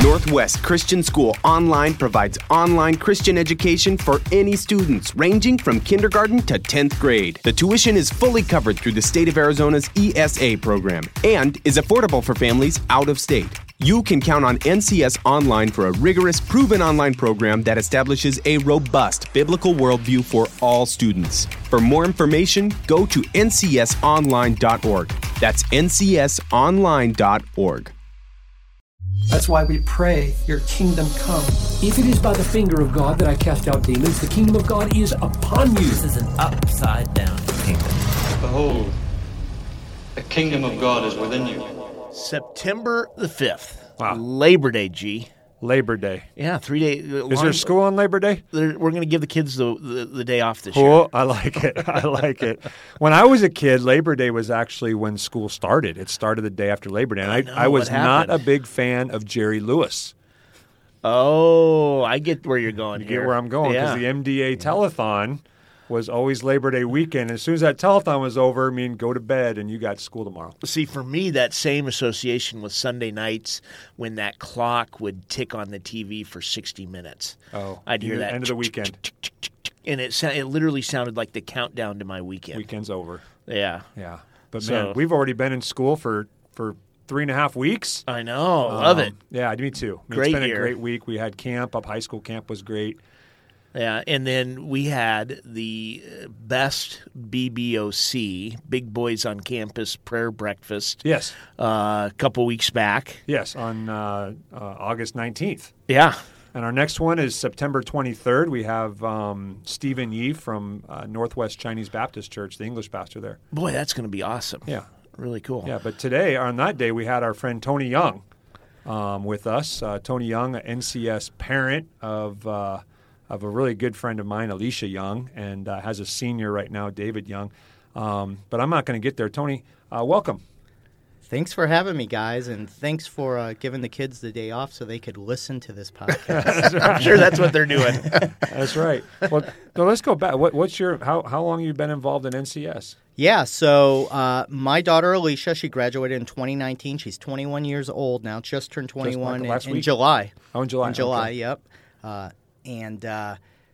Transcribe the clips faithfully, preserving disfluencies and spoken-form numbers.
Northwest Christian School Online provides online Christian education for any students, ranging from kindergarten to tenth grade. The tuition is fully covered through the state of Arizona's E S A program and is affordable for families out of state. You can count on N C S Online for a rigorous, proven online program that establishes a robust biblical worldview for all students. For more information, go to N C S online dot org. That's N C S online dot org. That's why we pray, your kingdom come. If it is by the finger of God that I cast out demons, the kingdom of God is upon you. This is an upside-down kingdom. Behold, the kingdom of God is within you. September the fifth. Wow. Labor Day, G. Labor Day. Yeah, three days. Is there school on Labor Day? We're going to give the kids the, the, the day off this year. Cool. I like it. I like it. When I was a kid, Labor Day was actually when school started. It started the day after Labor Day. And I, I know, I was what not a happened? big fan of Jerry Lewis. Oh, I get where you're going You here. get where I'm going because Yeah. the M D A telethon was always Labor Day weekend. As soon as that telethon was over, I mean, go to bed and you got school tomorrow. See, for me, that same association with Sunday nights when that clock would tick on the T V for sixty minutes. Oh, I'd hear the that end of the weekend. And it, it literally sounded like the countdown to my weekend. Weekend's over. Yeah. Yeah. But, So- man, we've already been in school for, for three and a half weeks. I know. Love Um, it. Yeah, me too. I mean, Great it's been year. a great week. We had camp up. High school camp was great. Yeah, and then we had the best B B O C, Big Boys on Campus prayer breakfast. Yes. Uh, a couple weeks back. Yes, on uh, uh, August nineteenth. Yeah. And our next one is September twenty-third. We have um, Stephen Yee from uh, Northwest Chinese Baptist Church, the English pastor there. Boy, that's going to be awesome. Yeah. Really cool. Yeah, but today, on that day, we had our friend Tony Young um, with us. Uh, Tony Young, an N C S parent of uh, of a really good friend of mine, Alicia Young, and uh, has a senior right now, David Young. Um, but I'm not going to get there. Tony, uh, welcome. Thanks for having me, guys, and thanks for uh, giving the kids the day off so they could listen to this podcast. I'm sure that's what they're doing. That's right. Well, so let's go back. What, what's your how how long have you been involved in N C S? Yeah, so uh, my daughter Alicia, she graduated in twenty nineteen. She's twenty-one years old now, just turned twenty-one last in, in week? July. Oh, in July. In July, Okay. yep. Uh, and uh,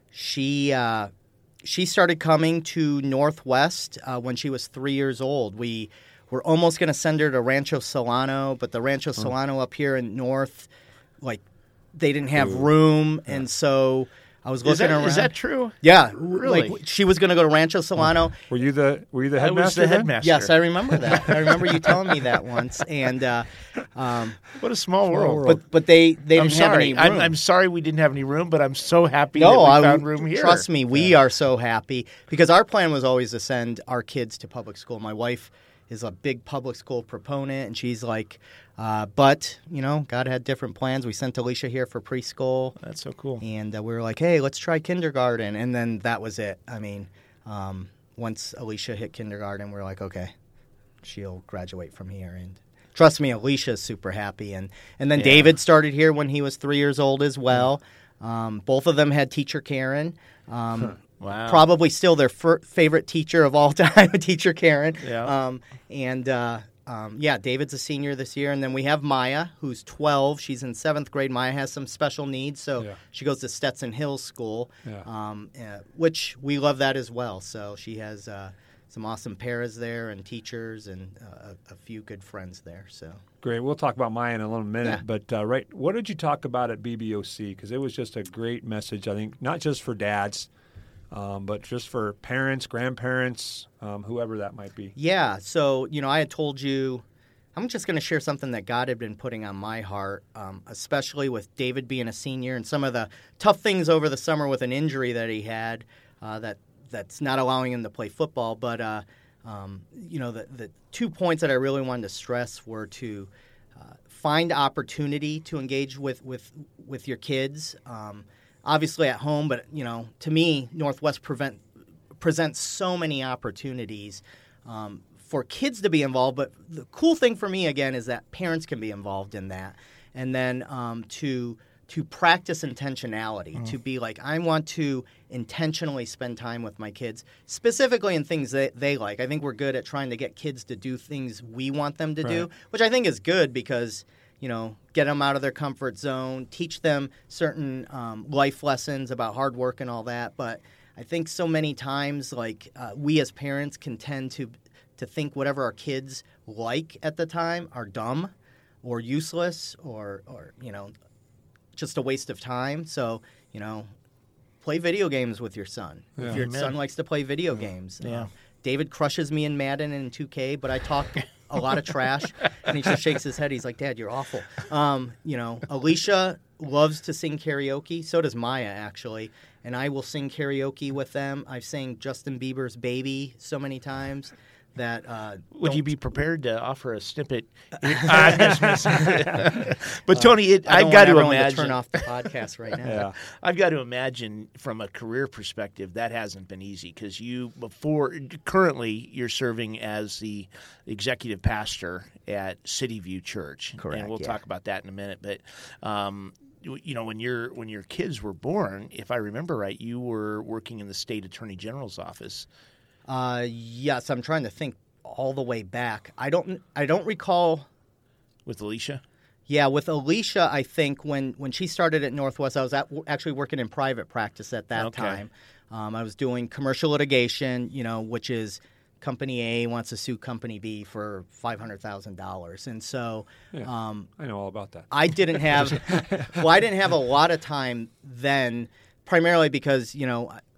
she uh, she started coming to Northwest uh, when she was three years old. We were almost going to send her to Rancho Solano, but the Rancho Solano up here in North, like, they didn't have room, and so I was looking Is that, around. is that true? Yeah, Really? Like she was going to go to Rancho Solano. Were you the Were you the I was headmaster? the then? headmaster. Yes, I remember that. I remember you telling me that once, and uh, um, What a small world. but but they they I'm didn't have sorry. any I'm, room. I'm sorry we didn't have any room, but I'm so happy no, that we I, found room here. Trust me, we are so happy because our plan was always to send our kids to public school. My wife is a big public school proponent, and she's like, uh, but, you know, God had different plans. We sent Alicia here for preschool. That's so cool. And uh, we were like, hey, let's try kindergarten. And then that was it. I mean, um, once Alicia hit kindergarten, we are like, okay, she'll graduate from here. And trust me, Alicia's super happy. And, and then Yeah. David started here when he was three years old as well. Um, both of them had Teacher Karen. Um, Wow. Probably still their fir- favorite teacher of all time, Teacher Karen. Yeah. Um, and uh, um, yeah, David's a senior this year, and then we have Maya, who's twelve. She's in seventh grade. Maya has some special needs, so Yeah. she goes to Stetson Hills School, Yeah. um, uh, which we love that as well. So she has uh, some awesome paras there and teachers and uh, a, a few good friends there. So. Great. We'll talk about Maya in a little minute. Yeah. But, uh, right, what did you talk about at B B O C? Because it was just a great message, I think, not just for dads, um, but just for parents, grandparents, um, whoever that might be. Yeah. So, you know, I had told you, I'm just going to share something that God had been putting on my heart, um, especially with David being a senior and some of the tough things over the summer with an injury that he had uh, that that's not allowing him to play football. But, uh, um, you know, the, the two points that I really wanted to stress were to uh, find opportunity to engage with, with, with your kids, um, obviously at home. But, you know, to me, Northwest prevent, presents so many opportunities um, for kids to be involved. But the cool thing for me, again, is that parents can be involved in that. And then um, to to practice intentionality, mm. to be like, I want to intentionally spend time with my kids, specifically in things that they like. I think we're good at trying to get kids to do things we want them to Right. do, which I think is good because, you know, get them out of their comfort zone, teach them certain um, life lessons about hard work and all that. But I think so many times, like, uh, we as parents can tend to to think whatever our kids like at the time are dumb or useless or, or you know, just a waste of time. So, you know, play video games with your son. Yeah. If your Amen. son likes to play video games. Yeah. Uh, David crushes me in Madden and in two K, but I talk a lot of trash, and he just shakes his head. He's like, Dad, you're awful. Um, you know, Alicia loves to sing karaoke. So does Maya, actually. And I will sing karaoke with them. I've sang Justin Bieber's Baby so many times that uh, Would you don't- be prepared to offer a snippet? I'm just messing. But Tony, it, I don't I've got want to everyone imagine. to turn off the podcast right now. Yeah. I've got to imagine from a career perspective that hasn't been easy because you before currently you're serving as the executive pastor at City View Church. Correct, And we'll yeah. talk about that in a minute. But um, you you know when your when your kids were born, if I remember right, you were working in the state attorney general's office. Uh, yes, I'm trying to think all the way back. I don't. I don't recall. With Alicia? Yeah, with Alicia, I think when, when she started at Northwest, I was at, actually working in private practice at that Okay. time. Um, I was doing commercial litigation, you know, which is Company A wants to sue Company B for five hundred thousand dollars. And so Yeah. um, I know all about that. I didn't have – well, I didn't have a lot of time then, primarily because, you know, I,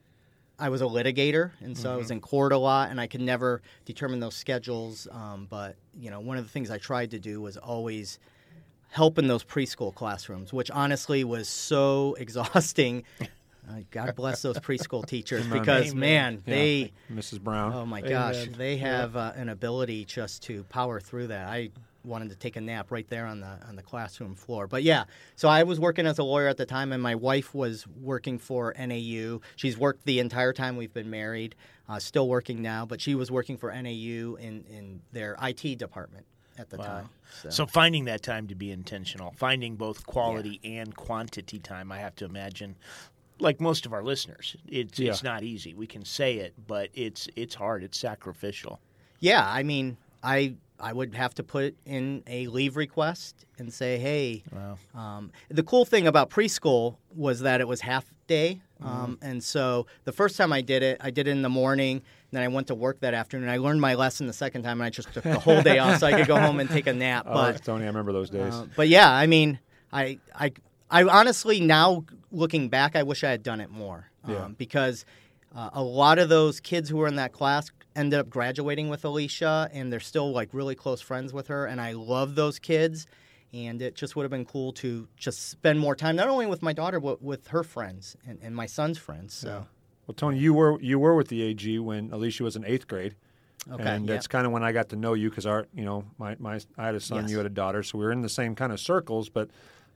I was a litigator, and so I was in court a lot, and I could never determine those schedules. Um, but, you know, one of the things I tried to do was always help in those preschool classrooms, which honestly was so exhausting. Uh, God bless those preschool teachers Amen. because, Amen. man, Yeah. they Missus Brown. – oh, my gosh, Amen. they have uh, an ability just to power through that. I wanted to take a nap right there on the on the classroom floor. But, yeah, so I was working as a lawyer at the time, and my wife was working for N A U. She's worked the entire time we've been married, uh, still working now, but she was working for N A U in, in their I T department at the time. So, So finding that time to be intentional, finding both quality and quantity time, I have to imagine, like most of our listeners, it's Yeah. it's not easy. We can say it, but it's it's hard. It's sacrificial. yeah, I mean, I I would have to put in a leave request and say, hey, Wow. um, the cool thing about preschool was that it was half day. Um, and so the first time I did it, I did it in the morning, and then I went to work that afternoon. I learned my lesson the second time, and I just took the whole day off so I could go home and take a nap. Oh, But Tony, I remember those days. Uh, but yeah, I mean, I, I, I honestly now looking back, I wish I had done it more um, Yeah. because uh, a lot of those kids who were in that class ended up graduating with Alicia, and they're still like really close friends with her, and I love those kids. And it just would have been cool to just spend more time, not only with my daughter, but with her friends and, and my son's friends. So, Well, Tony, you were you were with the A G when Alicia was in eighth grade. okay, And yeah. that's kind of when I got to know you because our, you know, my, my I had a son, Yes. you had a daughter, so we were in the same kind of circles. But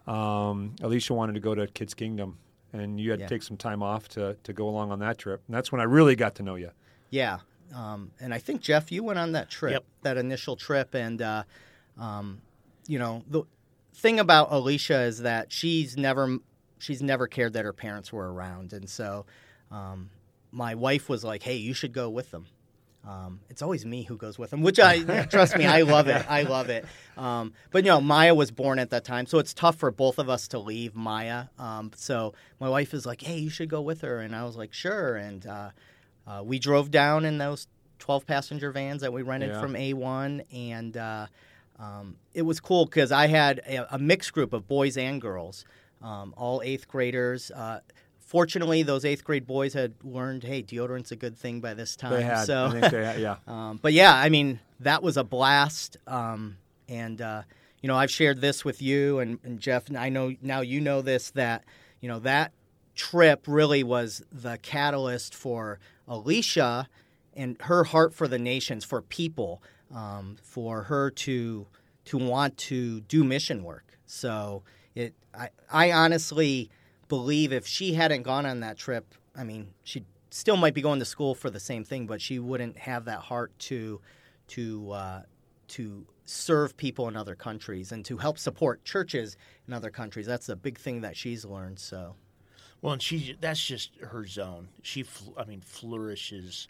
um, Alicia wanted to go to Kids Kingdom, and you had Yeah. to take some time off to to go along on that trip. And that's when I really got to know you. Yeah, um, and I think Jeff, you went on that trip, Yep. that initial trip, and uh, um, you know the thing about Alicia is that she's never she's never cared that her parents were around, and so um, my wife was like, "Hey, you should go with them." Um, it's always me who goes with them, which I trust me, I love it. I love it. Um, but you know, Maya was born at that time, so it's tough for both of us to leave Maya. Um, so my wife is like, "Hey, you should go with her," and I was like, "Sure." And uh, uh, we drove down in those twelve passenger vans that we rented Yeah. from A one, and uh, um, it was cool because I had a, a mixed group of boys and girls, um, all eighth graders. Uh, Fortunately, those eighth grade boys had learned, hey, deodorant's a good thing by this time. They had, so, I think they had, yeah. um, but yeah, I mean, that was a blast. Um, and, uh, you know, I've shared this with you and, and Jeff, and I know now you know this, that, you know, that trip really was the catalyst for Alicia and her heart for the nations, for people, um, for her to to want to do mission work. So it, I, I honestly believe if she hadn't gone on that trip, I mean, she still might be going to school for the same thing, but she wouldn't have that heart to to uh, to serve people in other countries and to help support churches in other countries. That's a big thing that she's learned. So, Well, and she that's just her zone. She, fl- I mean, flourishes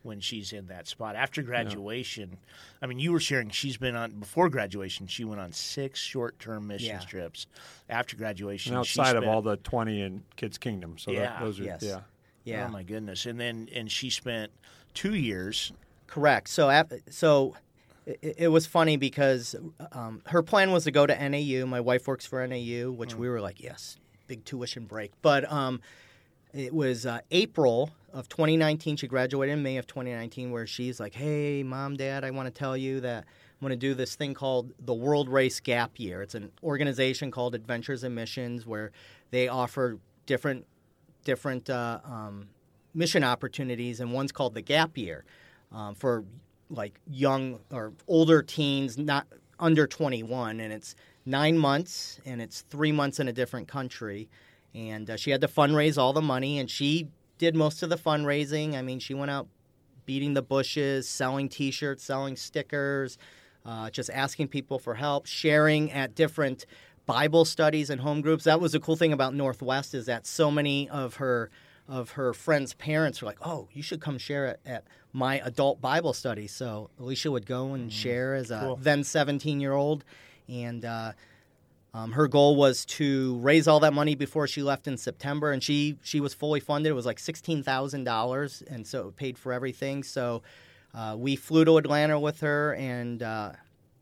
when she's in that spot. After graduation, yeah. I mean, you were sharing she's been on, before graduation, she went on six short-term mission yeah. trips. After graduation, and outside she spent, of all the twenty in Kids Kingdom. So yeah. that, those are, yes. yeah. Yeah. Oh, my goodness. And then, and she spent two years. Correct. So, so it, it was funny because um, her plan was to go to N A U. My wife works for N A U, which mm. we were like, yes, big tuition break. But um, it was uh, April of twenty nineteen. She graduated in May of twenty nineteen, where she's like, hey, Mom, Dad, I want to tell you that I'm going to do this thing called the World Race Gap Year. It's an organization called Adventures in Missions where they offer different different uh, um, mission opportunities, and one's called the Gap Year um, for like young or older teens, not under twenty-one, and it's nine months, and it's three months in a different country. And uh, she had to fundraise all the money, and she did most of the fundraising. I mean, she went out beating the bushes, selling T-shirts, selling stickers, uh, just asking people for help, sharing at different Bible studies and home groups. That was the cool thing about Northwest, is that so many of her of her friends' parents were like, oh, you should come share it at my adult Bible study. So Alicia would go and mm, share as a cool. then seventeen-year-old, and uh, um, her goal was to raise all that money before she left in September, and she, she was fully funded. It was like sixteen thousand dollars, and so it paid for everything. So uh, we flew to Atlanta with her and uh,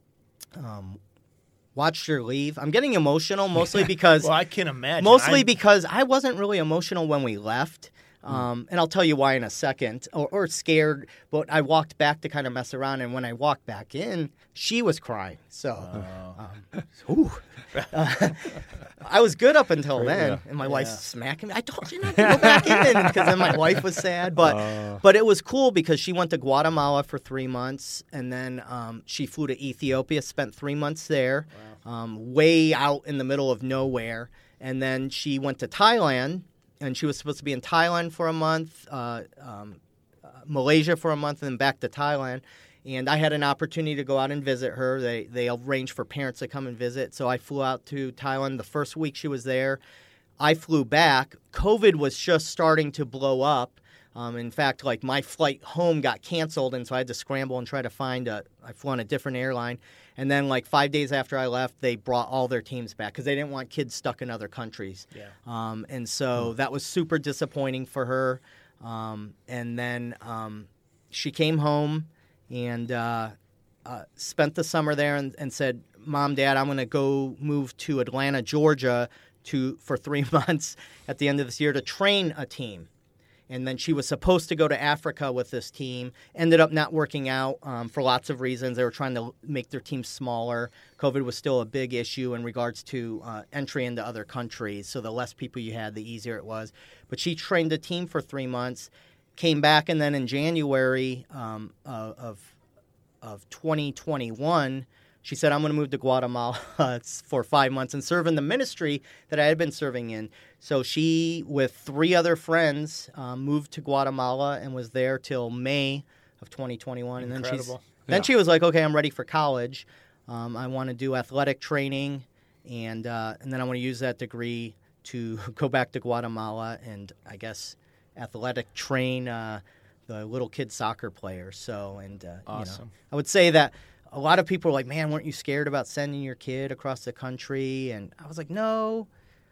um, watched her leave. I'm getting emotional mostly because... well, I can imagine. Mostly I'm... because I wasn't really emotional when we left. Um, and I'll tell you why in a second, or, or scared, but I walked back to kind of mess around, and when I walked back in, she was crying. So, uh, um, ooh. Uh, I was good up until then, yeah. and my wife's yeah. smacking me. I told you not to go back in, because then my wife was sad. But uh. but it was cool because she went to Guatemala for three months, and then um, she flew to Ethiopia, spent three months there, wow. um, way out in the middle of nowhere, and then she went to Thailand. And she was supposed to be in Thailand for a month, uh, um, uh, Malaysia for a month, and then back to Thailand. And I had an opportunity to go out and visit her. They they arranged for parents to come and visit. So I flew out to Thailand the first week she was there. I flew back. COVID was just starting to blow up. Um, in fact, like my flight home got canceled, and so I had to scramble and try to find a – I flew on a different airline. And then like five days after I left, they brought all their teams back because they didn't want kids stuck in other countries. Yeah. Um, and so that was super disappointing for her. Um, and then um, she came home and uh, uh, spent the summer there and, and said, Mom, Dad, I'm going to go move to Atlanta, Georgia to for three months at the end of this year to train a team. And then she was supposed to go to Africa with this team. Ended up not working out um, for lots of reasons. They were trying to make their team smaller. COVID was still a big issue in regards to uh, entry into other countries. So the less people you had, the easier it was. But she trained the team for three months, came back, and then in January um, of of twenty twenty-one, she said, I'm going to move to Guatemala for five months and serve in the ministry that I had been serving in. So she, with three other friends, um, moved to Guatemala and was there till May of twenty twenty-one. Incredible. And then, she's, yeah. then she was like, okay, I'm ready for college. Um, I want to do athletic training, and uh, and then I want to use that degree to go back to Guatemala and, I guess, athletic train uh, the little kid soccer players. So, and uh, awesome. You know, I would say that a lot of people are like, man, weren't you scared about sending your kid across the country? And I was like, no.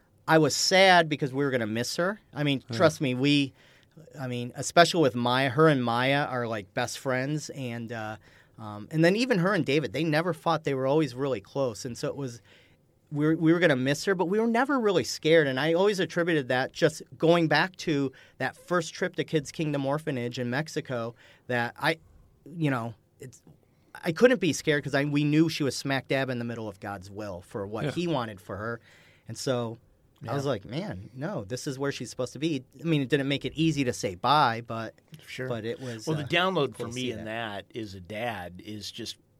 I was sad because we were going to miss her. I mean, yeah. trust me, we, I mean, especially with Maya, her and Maya are like best friends. And uh, um, and then even her and David, they never fought. They were always really close. And so it was, we were, we were going to miss her, but we were never really scared. And I always attributed that just going back to that first trip to Kids Kingdom Orphanage in Mexico that I, you know, it's, I couldn't be scared because I we knew she was smack dab in the middle of God's will for what yeah. he wanted for her. And so yeah. I was like, man, no, this is where she's supposed to be. I mean, it didn't make it easy to say bye, but sure. but it was. Well, uh, the download cool for me in that. that is a dad is just,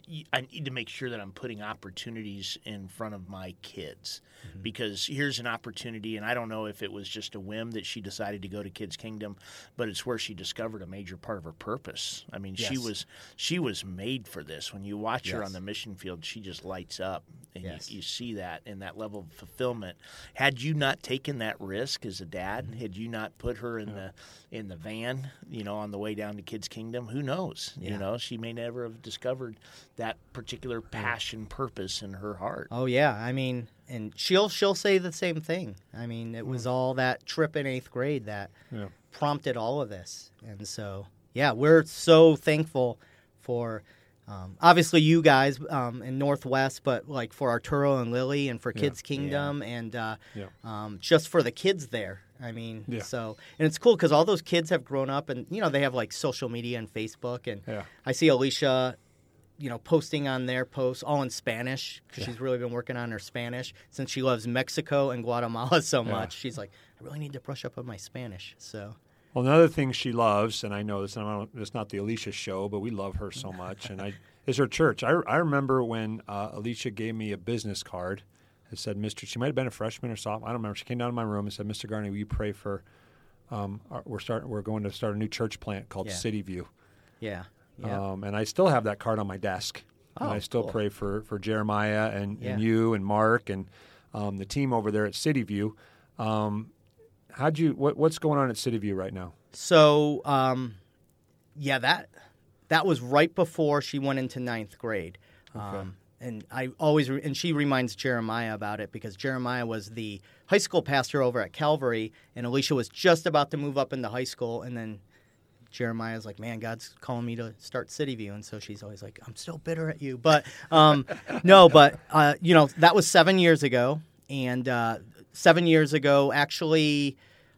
I need to make sure that I'm putting opportunities in front of my kids, mm-hmm. because here's an opportunity, and I don't know if it was just a whim that she decided to go to Kids Kingdom, but it's where she discovered a major part of her purpose. I mean, yes. she was she was made for this. When you watch yes. her on the mission field, she just lights up, and yes. you, you see that in that level of fulfillment. Had you not taken that risk as a dad, mm-hmm. had you not put her in yeah. the in the van, you know, on the way down to Kids Kingdom, who knows? Yeah. You know, she may never have discovered that particular passion, purpose in her heart. Oh yeah, I mean, and she'll she'll say the same thing. I mean, it was all that trip in eighth grade that yeah. prompted all of this, and so yeah, we're so thankful for um, obviously you guys um, in Northwest, but like for Arturo and Lily, and for Kids yeah. Kingdom, yeah. and uh, yeah. um, just for the kids there. I mean, yeah. so, and it's cool because all those kids have grown up, and you know they have like social media and Facebook, and yeah. I see Alicia, you know, posting on their posts all in Spanish. Yeah. She's really been working on her Spanish since she loves Mexico and Guatemala so yeah. much. She's like, I really need to brush up on my Spanish. So, well, another thing she loves, and I know this, it's not the Alicia show, but we love her so much, and I is her church. I, I remember when uh, Alicia gave me a business card. It said, Mister She might have been a freshman or sophomore. I don't remember. She came down to my room and said, Mister Garney, will you pray for? Um, our, we're starting. We're going to start a new church plant called yeah. City View. Yeah. Yeah. Um, and I still have that card on my desk. Oh, and I still cool. pray for, for Jeremiah and, yeah. and you and Mark and um, the team over there at City View. Um, how'd you? What, what's going on at City View right now? So, um, yeah, that that was right before she went into ninth grade. Okay. Um, and I always re- and she reminds Jeremiah about it because Jeremiah was the high school pastor over at Calvary, and Alicia was just about to move up into high school, and then Jeremiah's like, man, God's calling me to start City View. And so she's always like, I'm still bitter at you. But um, no, but, uh, you know, that was seven years ago. And uh, seven years ago, actually,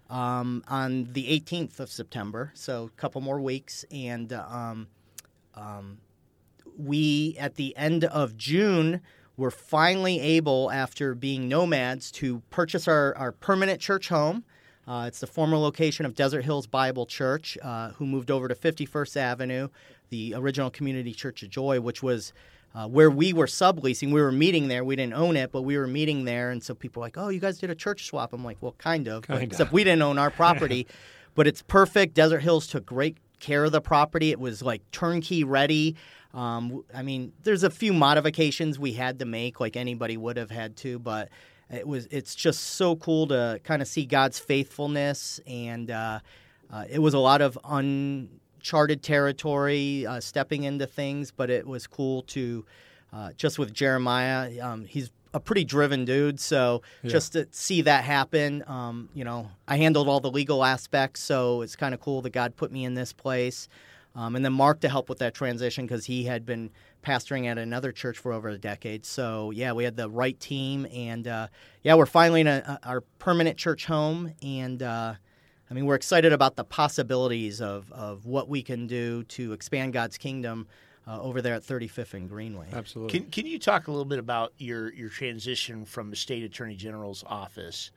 um, on the eighteenth of September, so a couple more weeks. And um, um, we, at the end of June, were finally able, after being nomads, to purchase our, our permanent church home. Uh, it's the former location of Desert Hills Bible Church, uh, who moved over to fifty-first Avenue, the original Community Church of Joy, which was uh, where we were subleasing. We were meeting there. We didn't own it, but we were meeting there. And so people were like, oh, you guys did a church swap. I'm like, well, kind of. Kinda. Except we didn't own our property. But it's perfect. Desert Hills took great care of the property. It was like turnkey ready. Um, I mean, there's a few modifications we had to make, like anybody would have had to, but It was. It's just so cool to kind of see God's faithfulness, and uh, uh, it was a lot of uncharted territory, uh, stepping into things. But it was cool to uh, just with Jeremiah. Um, he's a pretty driven dude, so yeah. just to see that happen. Um, you know, I handled all the legal aspects, so it's kind of cool that God put me in this place. Um, and then Mark to help with that transition because he had been pastoring at another church for over a decade. So, yeah, we had the right team. And, uh, yeah, we're finally in a, a, our permanent church home. And, uh, I mean, we're excited about the possibilities of, of what we can do to expand God's kingdom uh, over there at thirty-fifth and Greenway. Absolutely. Can, can you talk a little bit about your, your transition from the State Attorney General's office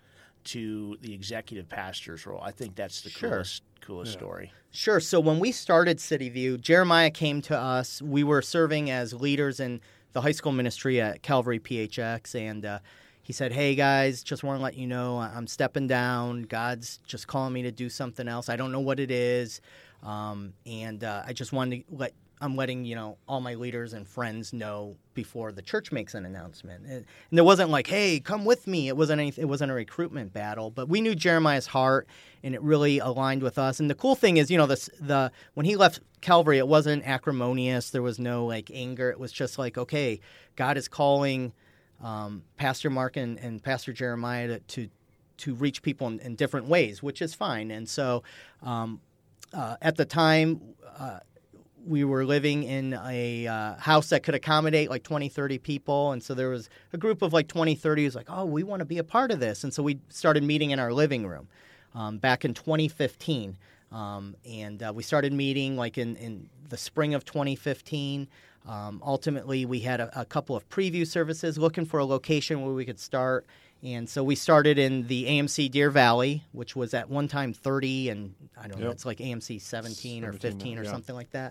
to the executive pastor's role? I think that's the sure. coolest coolest yeah. story. Sure. So when we started City View, Jeremiah came to us. We were serving as leaders in the high school ministry at Calvary P H X, and uh, he said, hey, guys, just want to let you know I'm stepping down. God's just calling me to do something else. I don't know what it is, um, and uh, I just wanted to let I'm letting, you know, all my leaders and friends know before the church makes an announcement. And, and there wasn't like, hey, come with me. It wasn't anything, it wasn't a recruitment battle, but we knew Jeremiah's heart and it really aligned with us. And the cool thing is, you know, this, the when he left Calvary, it wasn't acrimonious. There was no like anger. It was just like, okay, God is calling um, Pastor Mark and, and Pastor Jeremiah to, to, to reach people in, in different ways, which is fine. And so um, uh, at the time, uh, we were living in a uh, house that could accommodate like twenty, thirty people. And so there was a group of like twenty, thirty who's like, oh, we want to be a part of this. And so we started meeting in our living room um, back in twenty fifteen. Um, and uh, we started meeting like in, in the spring of twenty fifteen. Um, ultimately, we had a, a couple of preview services looking for a location where we could start. And so we started in the A M C Deer Valley, which was at one time thirty, and I don't know, yep. it's like A M C seventeen, seventeen or fifteen or yeah. something like that.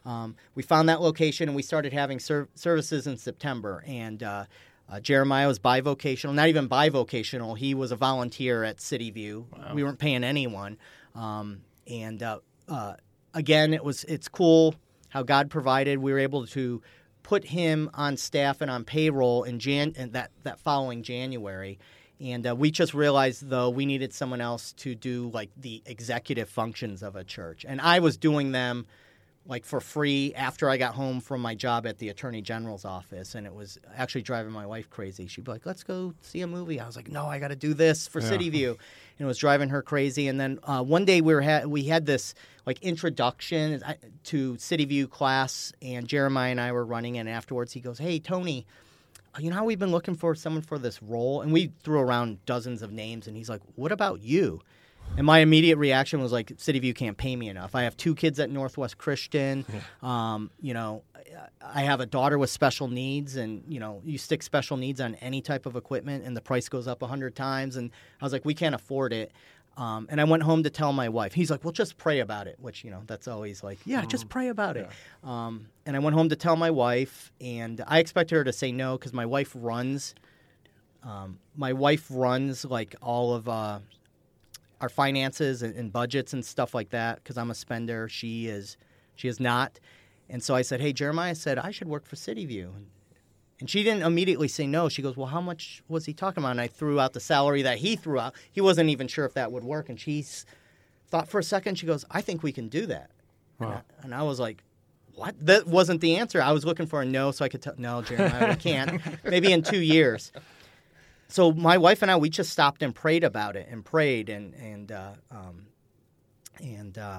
Um, we found that location, and we started having ser- services in September. And uh, uh, Jeremiah was bivocational, not even bivocational. He was a volunteer at City View. Wow. We weren't paying anyone. Um, and uh, uh, again, it was it's cool how God provided. We were able to put him on staff and on payroll in Jan in that, that following January. And uh, we just realized, though, we needed someone else to do, like, the executive functions of a church. And I was doing them, like, for free after I got home from my job at the Attorney General's office. And it was actually driving my wife crazy. She'd be like, let's go see a movie. I was like, no, I got to do this for yeah. City View. And it was driving her crazy. And then uh, one day we were ha- we had this, like, introduction to City View class. And Jeremiah and I were running. And afterwards he goes, hey, Tony, you know how we've been looking for someone for this role? And we threw around dozens of names, and he's like, what about you? And my immediate reaction was like, City View can't pay me enough. I have two kids at Northwest Christian. Yeah. Um, you know, I have a daughter with special needs, and, you know, you stick special needs on any type of equipment, and the price goes up a hundred times. And I was like, we can't afford it. Um, and I went home to tell my wife. He's like, well, just pray about it, which, you know, that's always like, yeah, just pray about it. Yeah. Um, and I went home to tell my wife, and I expected her to say no because my wife runs. Um, my wife runs, like, all of uh, our finances and, and budgets and stuff like that because I'm a spender. She is, she is not. And so I said, hey, Jeremiah said I should work for City View. And she didn't immediately say no. She goes, well, how much was he talking about? And I threw out the salary that he threw out. He wasn't even sure if that would work. And she thought for a second. She goes, I think we can do that. Wow. And, I, and I was like, what? That wasn't the answer. I was looking for a no so I could tell, no, Jeremiah, we can't. Maybe in two years. So my wife and I, we just stopped and prayed about it and prayed. And, and, uh, um, and, uh,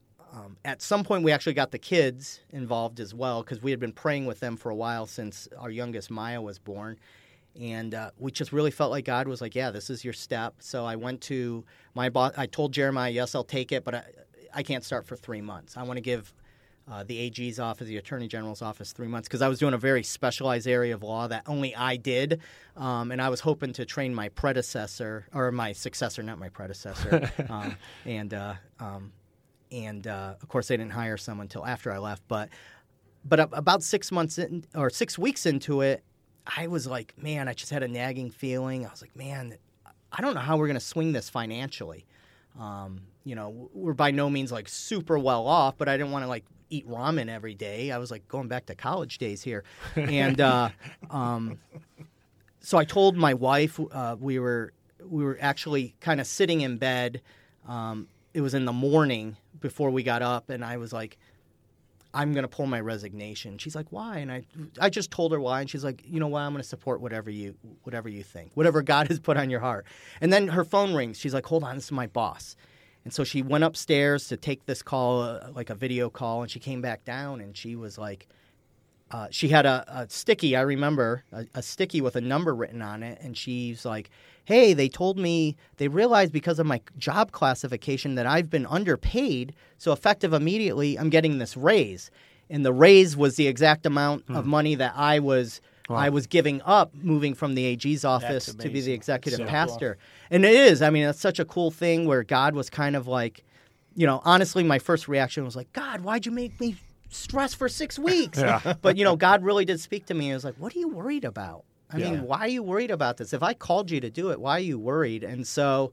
Um, at some point, we actually got the kids involved as well because we had been praying with them for a while since our youngest, Maya, was born. And uh, we just really felt like God was like, yeah, this is your step. So I went to my boss. I told Jeremiah, yes, I'll take it, but I, I can't start for three months. I want to give uh, the A G's office, the Attorney General's office, three months because I was doing a very specialized area of law that only I did. Um, and I was hoping to train my predecessor, or my successor, not my predecessor. um, and uh, um And, uh, of course, they didn't hire someone until after I left. But but about six months in, or six weeks into it, I was like, man, I just had a nagging feeling. I was like, man, I don't know how we're going to swing this financially. Um, you know, we're by no means, like, super well off, but I didn't want to, like, eat ramen every day. I was, like, going back to college days here. And uh, um, so I told my wife uh, we were we were actually kind of sitting in bed. Um, it was in the morning before we got up, and I was like, I'm going to pull my resignation. She's like, why? And I I just told her why, and she's like, you know what, I'm going to support whatever you whatever you think, whatever God has put on your heart. And then her phone rings. She's like, hold on, this is my boss. And so she went upstairs to take this call, uh, like a video call, and she came back down, and she was like, uh, she had a, a sticky, I remember, a, a sticky with a number written on it, and she's like, hey, they told me, they realized because of my job classification that I've been underpaid, so effective immediately, I'm getting this raise. And the raise was the exact amount hmm. of money that I was wow. I was giving up moving from the A G's office to be the executive so pastor. Cool. And it is, I mean, it's such a cool thing where God was kind of like, you know, honestly, my first reaction was like, God, why'd you make me stress for six weeks? yeah. But, you know, God really did speak to me. I was like, what are you worried about? I yeah. mean, why are you worried about this? If I called you to do it, why are you worried? And so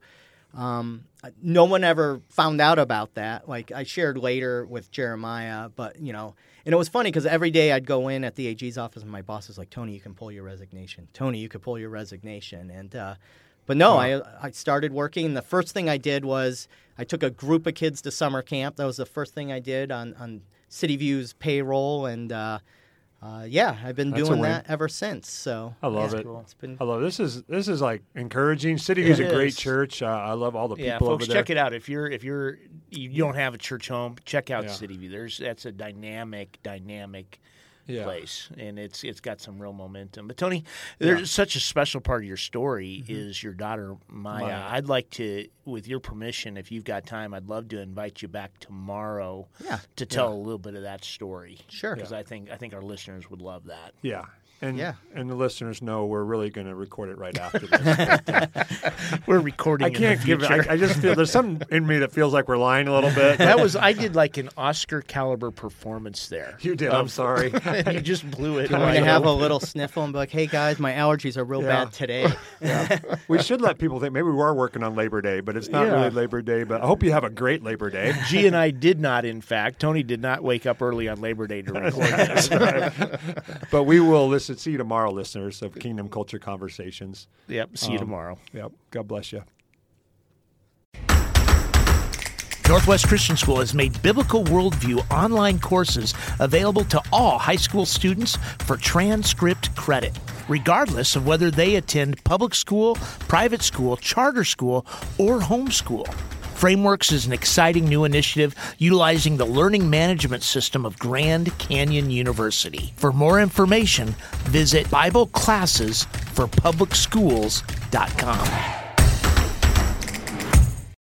um, no one ever found out about that. Like, I shared later with Jeremiah, but, you know, and it was funny because every day I'd go in at the A G's office and my boss was like, Tony, you can pull your resignation. Tony, you could pull your resignation. And uh, but no, wow. I I started working. And the first thing I did was I took a group of kids to summer camp. That was the first thing I did on, on City View's payroll. And uh Uh, yeah, I've been That's doing that ever since. So I love yeah, it. Cool. It's been... I love it. This is this is like encouraging. City View's a great church. Uh, I love all the people yeah, folks, over there. Check it out. If you're if you're you don't have a church home, check out yeah. City View. There's that's a dynamic, dynamic yeah. place, and it's it's got some real momentum. But Tony, there's yeah. such a special part of your story mm-hmm. is your daughter Maya. Maya. I'd like to, with your permission, if you've got time, I'd love to invite you back tomorrow yeah. to tell yeah. a little bit of that story. Sure, because yeah. I think I think our listeners would love that. Yeah. And, yeah. and the listeners know we're really going to record it right after this. But, uh, We're recording. I can't in the give it. future. I, I just feel there's something in me that feels like we're lying a little bit. That was I did like an Oscar caliber performance there. You did. I'm sorry. You just blew it. I'm right going to have a over. little sniffle and be like, hey, guys, my allergies are real Yeah. bad today. Yeah. We should let people think maybe we are working on Labor Day, but it's not Yeah. really Labor Day. But I hope you have a great Labor Day. G and I did not, in fact. Tony did not wake up early on Labor Day to record this. But we will listen. See you tomorrow, listeners of Kingdom Culture Conversations. Yep. See you Um, tomorrow. Yep. God bless you. Northwest Christian School has made Biblical Worldview online courses available to all high school students for transcript credit, regardless of whether they attend public school, private school, charter school, or homeschool. Frameworks is an exciting new initiative utilizing the learning management system of Grand Canyon University. For more information, visit Bible Classes for Public Schools dot com.